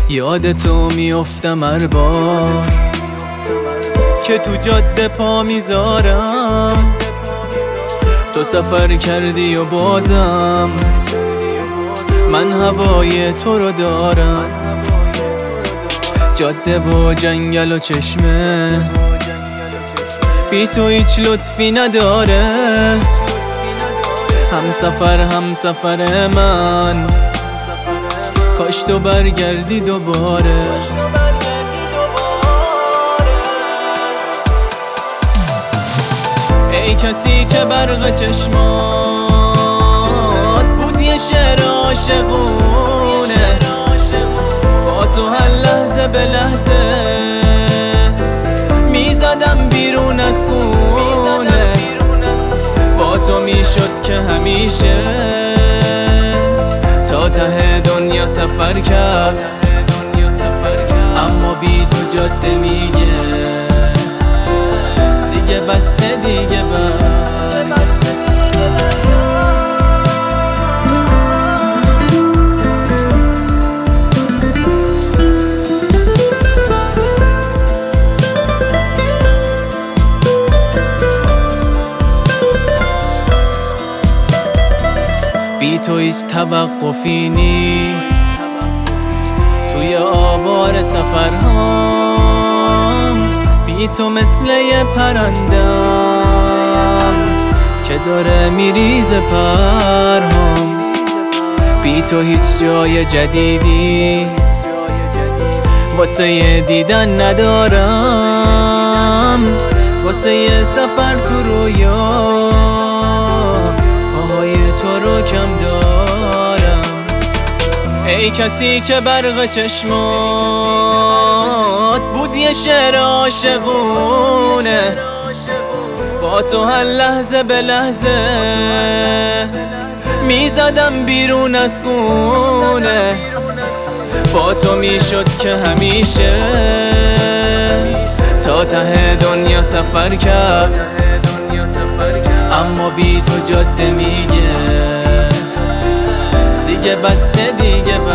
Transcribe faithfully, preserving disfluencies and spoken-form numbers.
یاد تو میافتم هر بار که تو جاده پا میذارم. تو سفر کردی و بازم من هوای تو رو دارم. جاده و جنگل و چشمه بی تو هیچ لطفی نداره. هم سفر هم سفر من، کاش تو برگردی دوباره. ای کسی که برق چشمات بود یه شعر عاشقونه، با تو هر لحظه به لحظه میزدم بیرون از خونه. با تو میشد که همیشه تا ته دنیا سفر کرد، اما بی تو جاده میگه دیگه بسته دیگه بس. بی تو هیچ توقفی نیست توی آوار سفرهام. بی تو مثل یه پرندم که داره میریزه پرهام. بی تو هیچ جای جدیدی واسه یه دیدن ندارم. واسه یه سفر تو رویا پاهای تو رو کم دارم. ای کسی که برق چشمات بود یه شعر عاشقونه، با تو هر لحظه به لحظه میزدم بیرون از خونه. با تو میشد که همیشه تا ته دنیا سفر کرد، اما بی تو جاده میگه دیگه بسته دیگه بس.